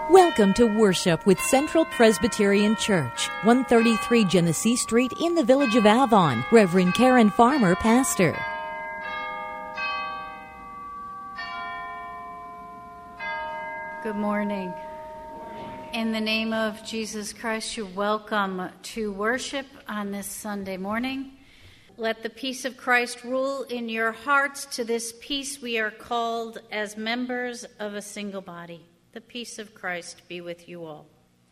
Welcome to Worship with Central Presbyterian Church, 133 Genesee Street in the Village of Avon. Reverend Karen Farmer, pastor. Good morning. In the name of Jesus Christ, you're welcome to worship on this Sunday morning. Let the peace of Christ rule in your hearts. To this peace we are called as members of a single body. The peace of Christ be with you all.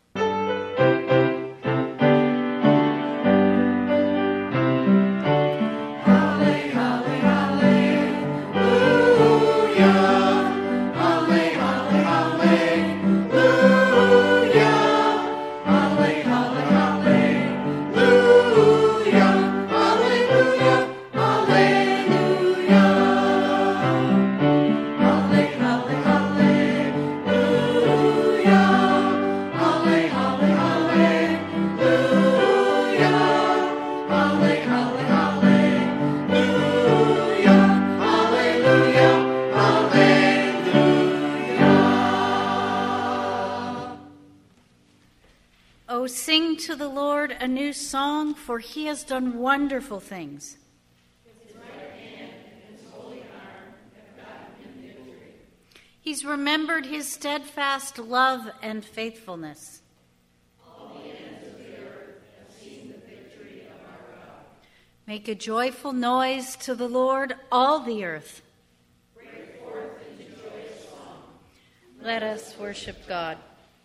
Sing to the Lord a new song, for he has done wonderful things. His right hand and his holy arm have gotten him victory. He's remembered his steadfast love and faithfulness. All the ends of the earth have seen the victory of our God. Make a joyful noise to the Lord, all the earth. Break forth into joyous song. Let us worship God.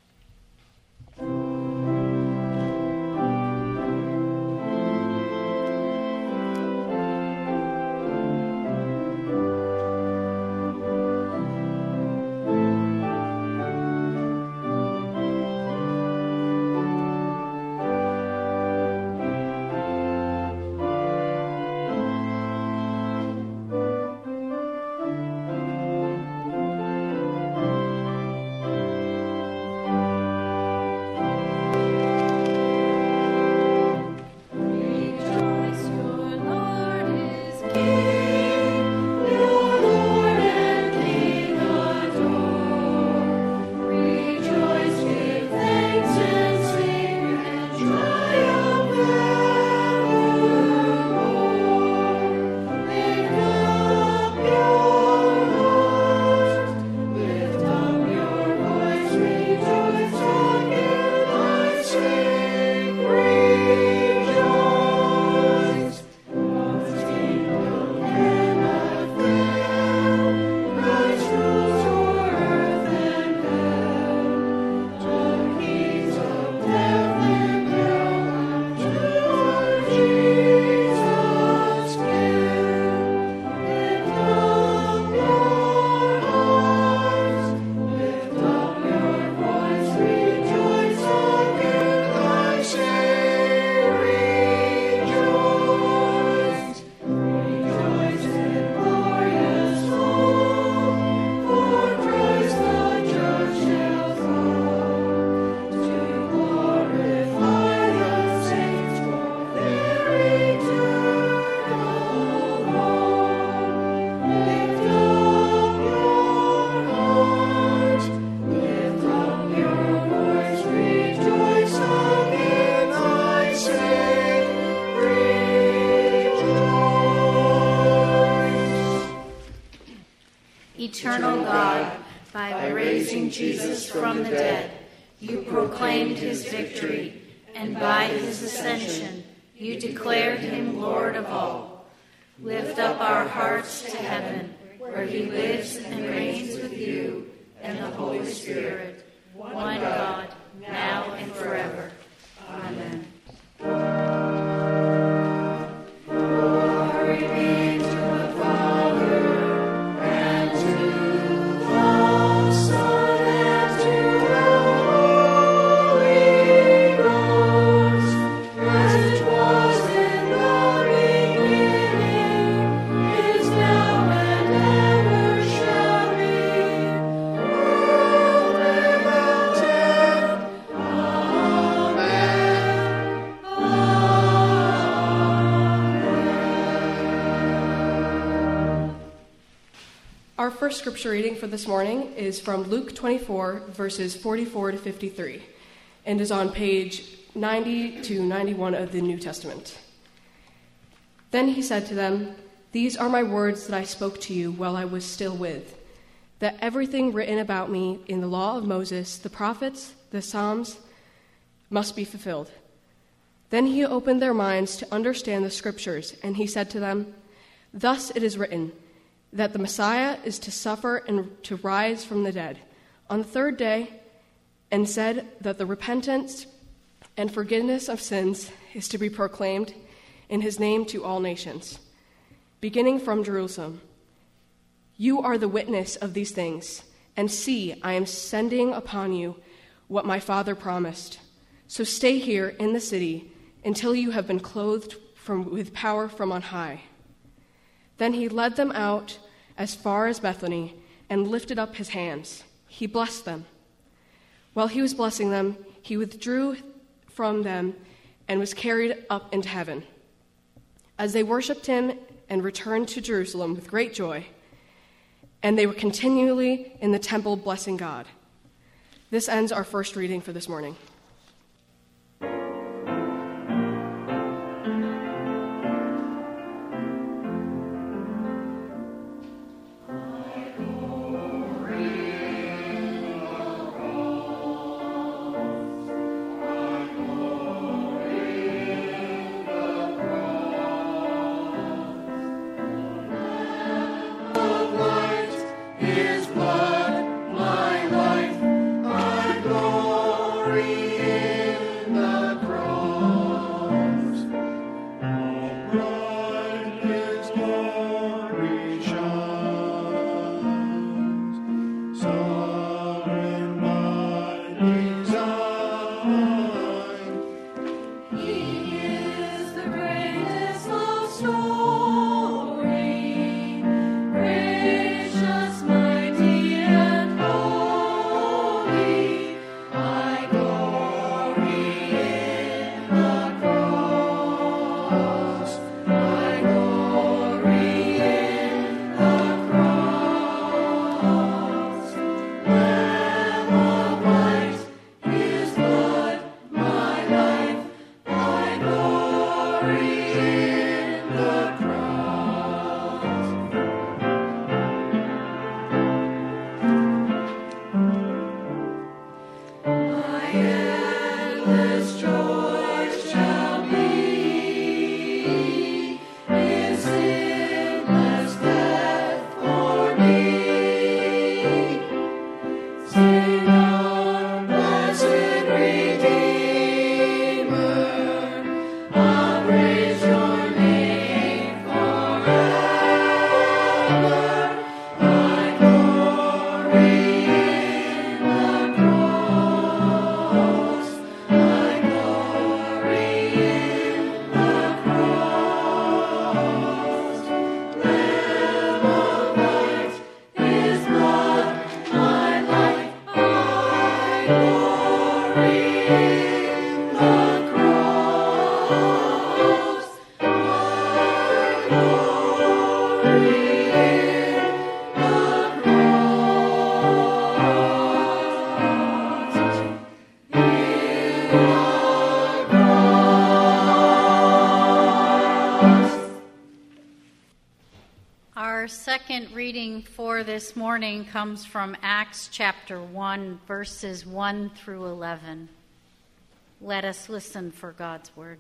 Eternal God, by raising Jesus from the dead, you proclaimed his victory, and by his ascension, you declared him Lord of all. Lift up our hearts to heaven, where he lives and reigns with you and the Holy Spirit, one God, now and forever. Amen. Our scripture reading for this morning is from Luke 24, verses 44 to 53, and is on page 90 to 91 of the New Testament. Then he said to them, "These are my words that I spoke to you while I was still with, that everything written about me in the law of Moses, the prophets, the Psalms, must be fulfilled." Then he opened their minds to understand the scriptures, and he said to them, "Thus it is written, that the Messiah is to suffer and to rise from the dead on the third day, and said that the repentance and forgiveness of sins is to be proclaimed in his name to all nations, beginning from Jerusalem. You are the witness of these things, and see, I am sending upon you what my Father promised. So stay here in the city until you have been clothed with power from on high." Then he led them out as far as Bethany and lifted up his hands. He blessed them. While he was blessing them, he withdrew from them and was carried up into heaven. As they worshipped him and returned to Jerusalem with great joy, and they were continually in the temple blessing God. This ends our first reading for this morning. Second reading for this morning comes from Acts chapter 1, verses 1 through 11. Let us listen for God's word.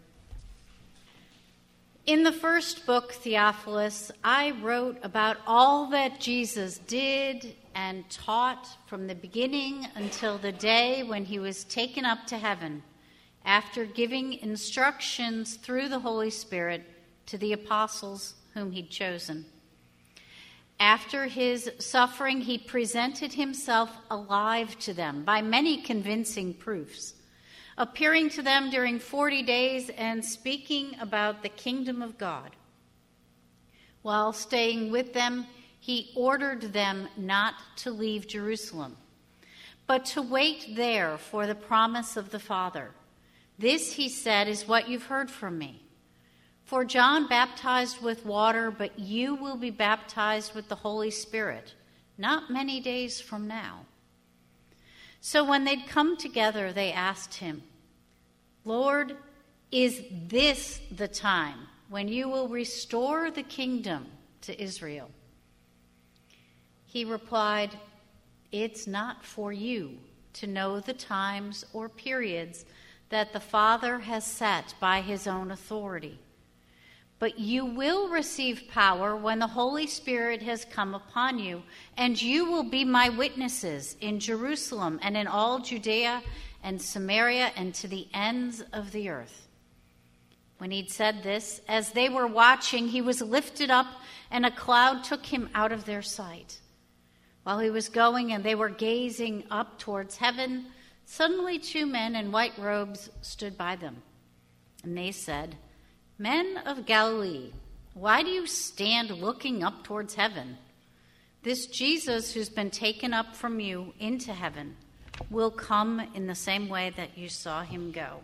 In the first book, Theophilus, I wrote about all that Jesus did and taught from the beginning until the day when he was taken up to heaven, after giving instructions through the Holy Spirit to the apostles whom he'd chosen. After his suffering, he presented himself alive to them by many convincing proofs, appearing to them during 40 days and speaking about the kingdom of God. While staying with them, he ordered them not to leave Jerusalem, but to wait there for the promise of the Father. This, he said, is what you've heard from me. For John baptized with water, but you will be baptized with the Holy Spirit not many days from now." So when they'd come together, they asked him, "Lord, is this the time when you will restore the kingdom to Israel?" He replied, "It's not for you to know the times or periods that the Father has set by his own authority. But you will receive power when the Holy Spirit has come upon you, and you will be my witnesses in Jerusalem and in all Judea and Samaria and to the ends of the earth." When he'd said this, as they were watching, he was lifted up, and a cloud took him out of their sight. While he was going and they were gazing up towards heaven, suddenly 2 men in white robes stood by them. And they said, "Men of Galilee, why do you stand looking up towards heaven? This Jesus who's been taken up from you into heaven will come in the same way that you saw him go."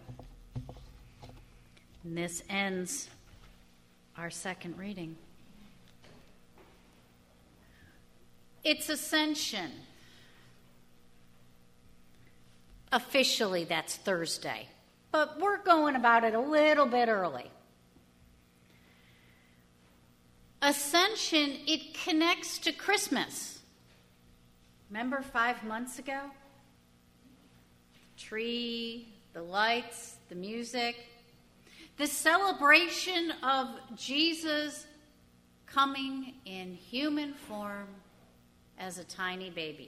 And this ends our second reading. It's Ascension. Officially, that's Thursday, but we're going about it a little bit early. Ascension, it connects to Christmas. Remember 5 months ago? The tree, the lights, the music. The celebration of Jesus coming in human form as a tiny baby.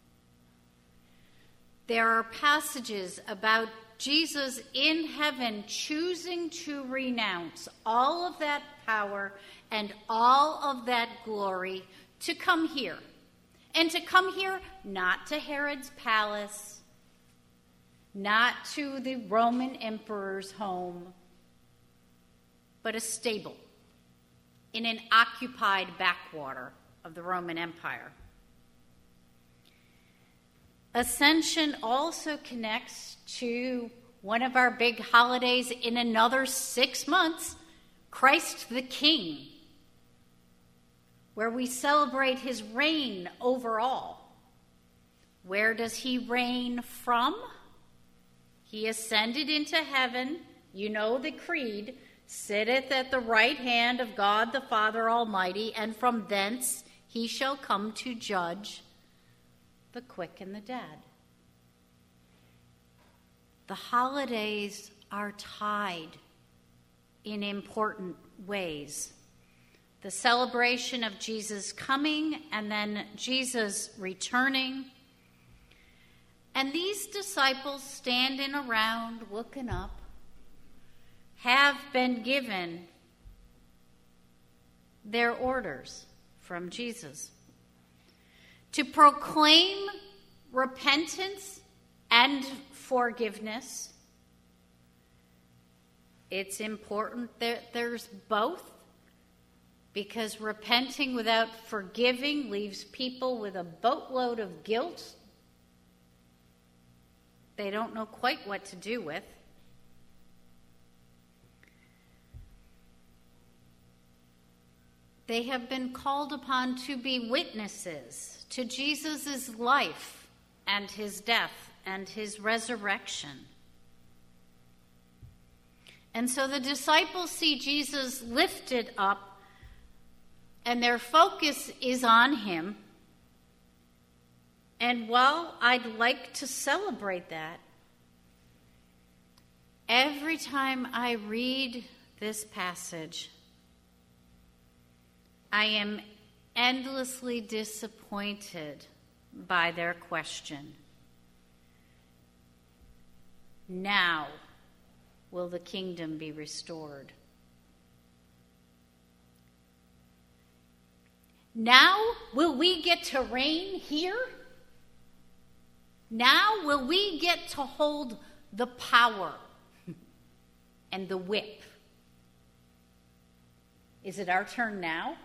There are passages about Jesus in heaven choosing to renounce all of that power and all of that glory to come here. And to come here not to Herod's palace, not to the Roman emperor's home, but a stable in an occupied backwater of the Roman Empire. Ascension also connects to one of our big holidays in another 6 months, Christ the King, where we celebrate his reign over all. Where does he reign from? He ascended into heaven, you know the creed, sitteth at the right hand of God the Father Almighty, and from thence he shall come to judge the quick and the dead. The holidays are tied in important ways. The celebration of Jesus coming and then Jesus returning. And these disciples standing around looking up have been given their orders from Jesus to proclaim repentance and forgiveness. It's important that there's both, because repenting without forgiving leaves people with a boatload of guilt they don't know quite what to do with. They have been called upon to be witnesses to Jesus' life and his death and his resurrection. And so the disciples see Jesus lifted up, and their focus is on him. And while I'd like to celebrate that, every time I read this passage, I am endlessly disappointed by their question. Now will the kingdom be restored? Now will we get to reign here? Now will we get to hold the power and the whip? Is it our turn now?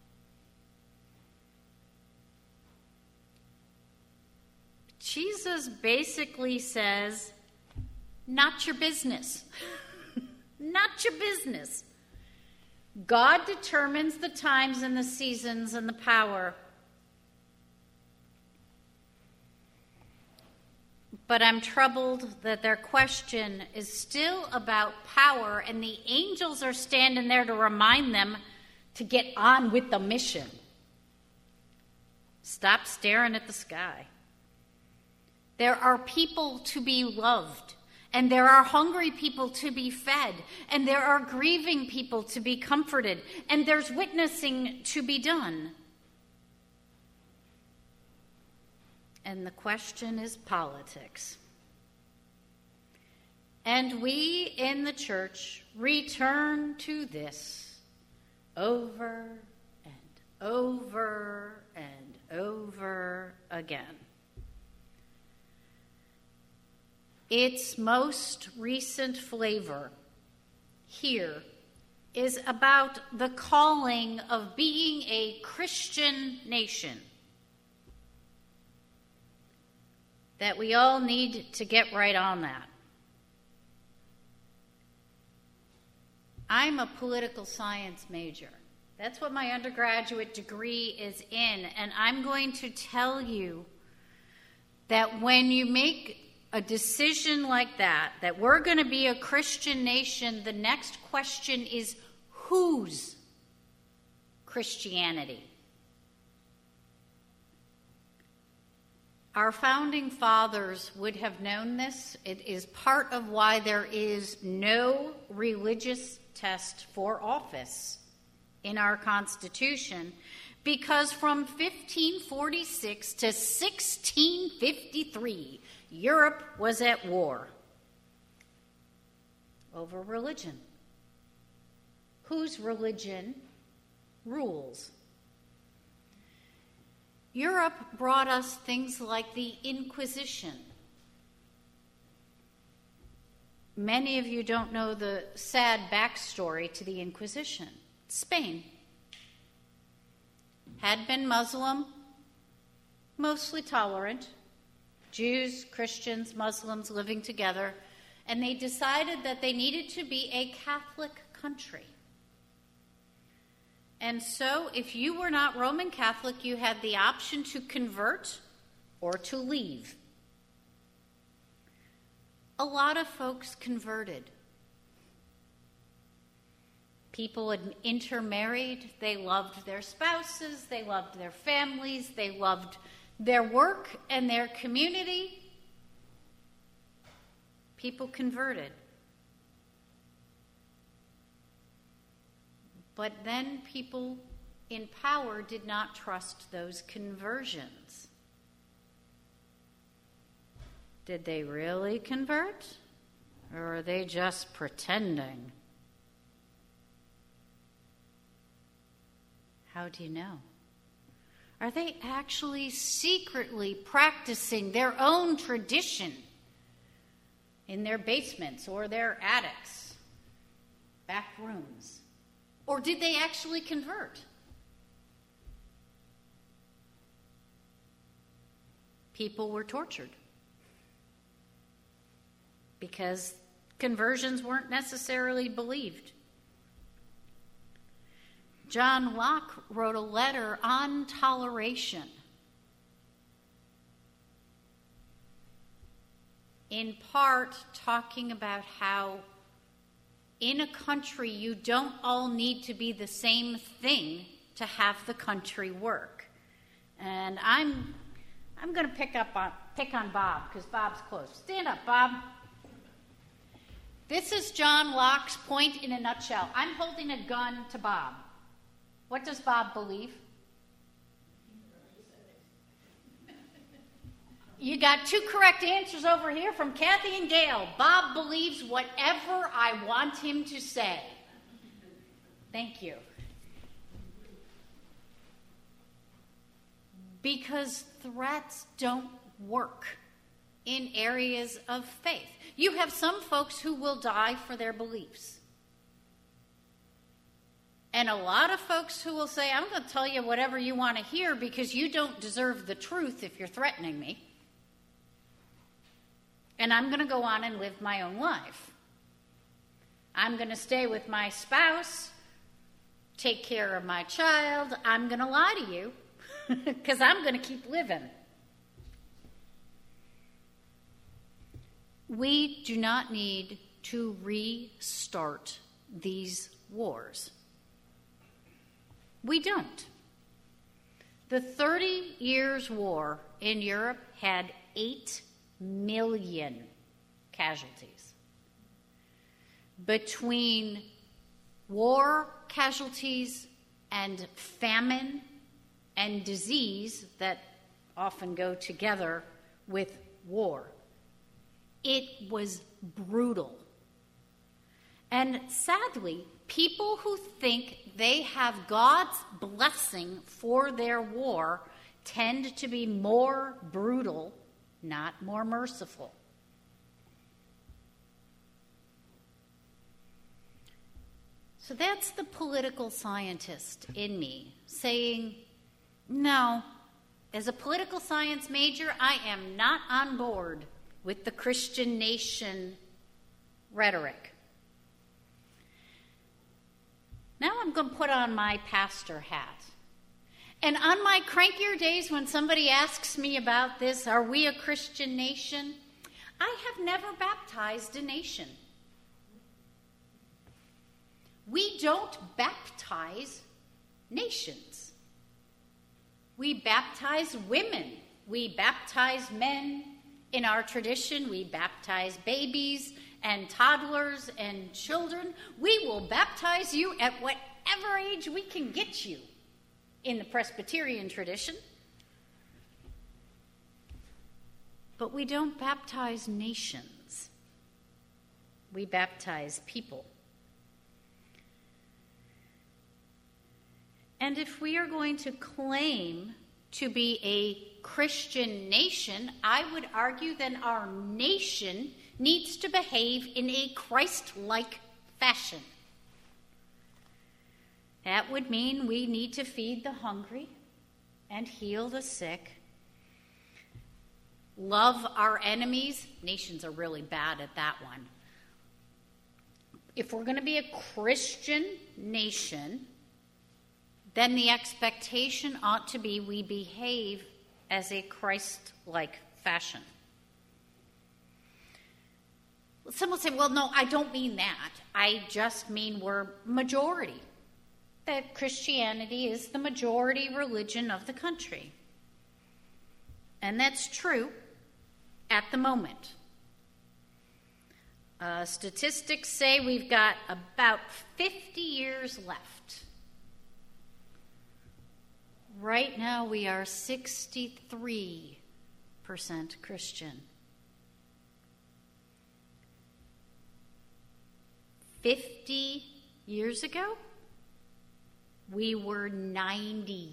Jesus basically says, not your business. Not your business. God determines the times and the seasons and the power. but I'm troubled that their question is still about power, and the angels are standing there to remind them to get on with the mission. Stop staring at the sky. There are people to be loved, and there are hungry people to be fed, and there are grieving people to be comforted, and there's witnessing to be done. And the question is politics. And we in the church return to this over and over and over again. Its most recent flavor here is about the calling of being a Christian nation. That we all need to get right on that. I'm a political science major. That's what my undergraduate degree is in, and I'm going to tell you that when you make a decision like that we're going to be a Christian nation, the next question is whose Christianity? Our founding fathers would have known this. It is part of why there is no religious test for office in our Constitution, because from 1546 to 1653, Europe was at war over religion. Whose religion rules? Europe brought us things like the Inquisition. Many of you don't know the sad backstory to the Inquisition. Spain had been Muslim, mostly tolerant, Jews, Christians, Muslims living together, and they decided that they needed to be a Catholic country. And so if you were not Roman Catholic, you had the option to convert or to leave. A lot of folks converted. People had intermarried. They loved their spouses. They loved their families. They loved their work and their community. People converted. But then people in power did not trust those conversions. Did they really convert? Or are they just pretending? How do you know? Are they actually secretly practicing their own tradition in their basements or their attics, back rooms? Or did they actually convert? People were tortured because conversions weren't necessarily believed. John Locke wrote a letter on toleration, in part talking about how in a country you don't all need to be the same thing to have the country work. And I'm going to pick on Bob because Bob's close. Stand up, Bob. This is John Locke's point in a nutshell. I'm holding a gun to Bob. What does Bob believe? You got two correct answers over here from Kathy and Gail. Bob believes whatever I want him to say. Thank you. Because threats don't work in areas of faith. You have some folks who will die for their beliefs. And a lot of folks who will say, I'm going to tell you whatever you want to hear because you don't deserve the truth if you're threatening me. And I'm going to go on and live my own life. I'm going to stay with my spouse, take care of my child. I'm going to lie to you because I'm going to keep living. We do not need to restart these wars. We don't. The 30 Years' War in Europe had 8 million casualties. Between war casualties and famine and disease that often go together with war, it was brutal. And sadly, people who think they have God's blessing for their war tend to be more brutal, not more merciful. So that's the political scientist in me saying, no, as a political science major, I am not on board with the Christian nation rhetoric. Now I'm going to put on my pastor hat. And on my crankier days when somebody asks me about this, are we a Christian nation? I have never baptized a nation. We don't baptize nations. We baptize women. We baptize men. In our tradition, we baptize babies and toddlers and children. We will baptize you at whatever age we can get you in the Presbyterian tradition. But we don't baptize nations. We baptize people. And if we are going to claim to be a Christian nation, I would argue then our nation needs to behave in a Christ-like fashion. That would mean we need to feed the hungry and heal the sick, love our enemies. Nations are really bad at that one. If we're going to be a Christian nation, then the expectation ought to be we behave as a Christ-like fashion. Some will say, well, no, I don't mean that. I just mean we're majority. That Christianity is the majority religion of the country. And that's true at the moment. Statistics say we've got about 50 years left. Right now we are 63% Christian. 50 years ago, we were 90%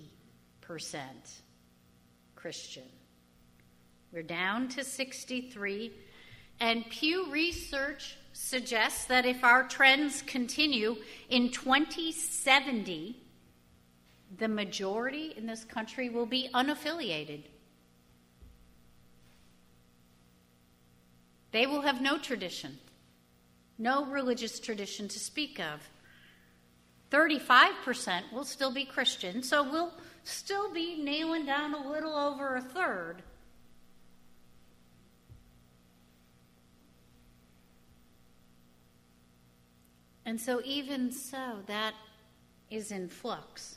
Christian. We're down to 63, and Pew Research suggests that if our trends continue, in 2070, the majority in this country will be unaffiliated. They will have no tradition, no religious tradition to speak of. 35% will still be Christian, so we'll still be nailing down a little over a third. And so even so, that is in flux.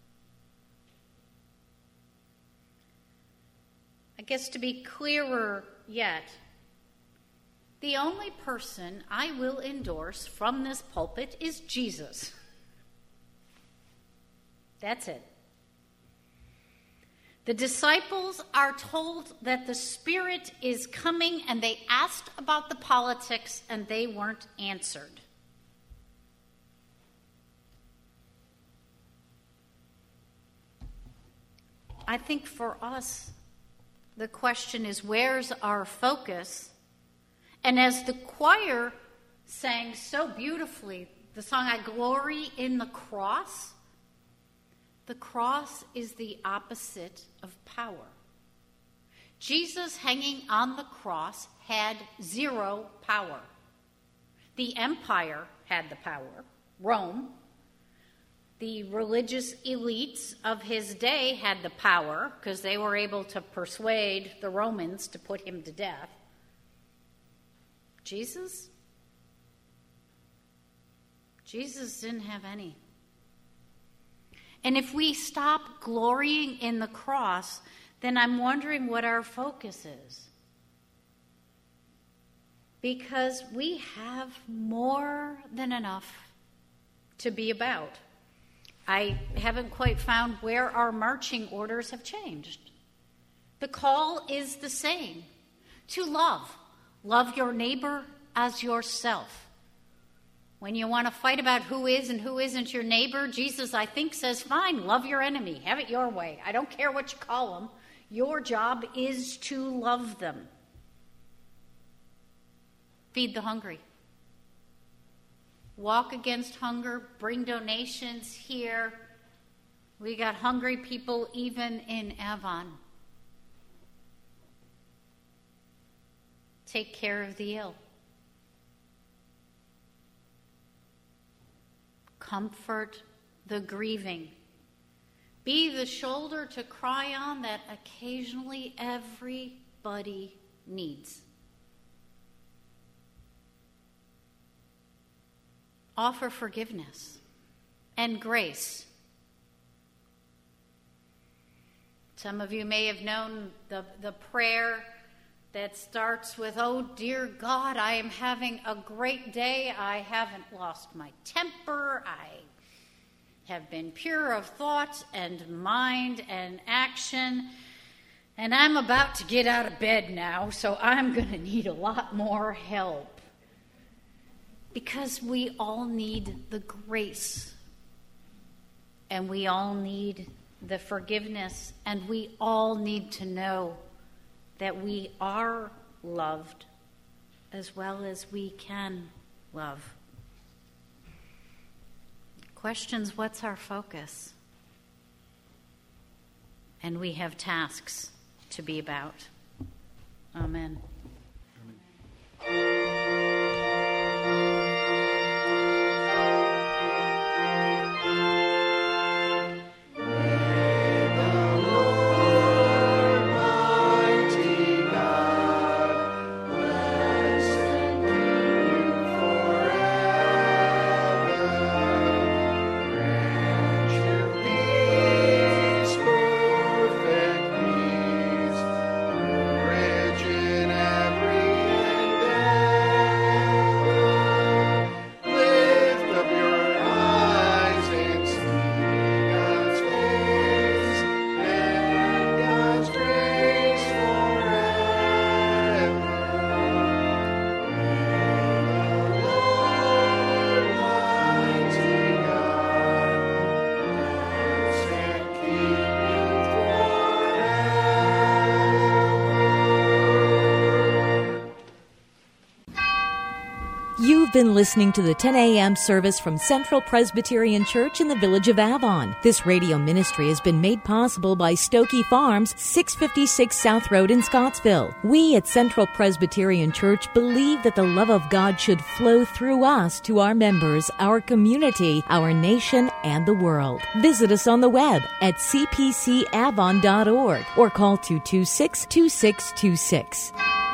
I guess to be clearer yet, the only person I will endorse from this pulpit is Jesus. That's it. The disciples are told that the Spirit is coming, and they asked about the politics, and they weren't answered. I think for us, the question is, where's our focus? And as the choir sang so beautifully, the song, I Glory in the Cross is the opposite of power. Jesus hanging on the cross had zero power. The empire had the power, Rome. The religious elites of his day had the power because they were able to persuade the Romans to put him to death. Jesus? Jesus didn't have any. And if we stop glorying in the cross, then I'm wondering what our focus is. Because we have more than enough to be about. I haven't quite found where our marching orders have changed. The call is the same, to love. Love your neighbor as yourself. When you want to fight about who is and who isn't your neighbor, Jesus, I think, says, fine, love your enemy. Have it your way. I don't care what you call them. Your job is to love them. Feed the hungry. Walk against hunger. Bring donations here. We got hungry people even in Avon. Take care of the ill. Comfort the grieving. Be the shoulder to cry on that occasionally everybody needs. Offer forgiveness and grace. Some of you may have known the prayer that starts with, oh, dear God, I am having a great day. I haven't lost my temper. I have been pure of thought and mind and action. And I'm about to get out of bed now, so I'm going to need a lot more help. Because we all need the grace. And we all need the forgiveness. And we all need to know that we are loved as well as we can love. Questions, what's our focus? And we have tasks to be about. Amen. You've been listening to the 10 a.m. service from Central Presbyterian Church in the Village of Avon. This radio ministry has been made possible by Stokey Farms, 656 South Road in Scottsville. We at Central Presbyterian Church believe that the love of God should flow through us to our members, our community, our nation, and the world. Visit us on the web at cpcavon.org or call 226-2626.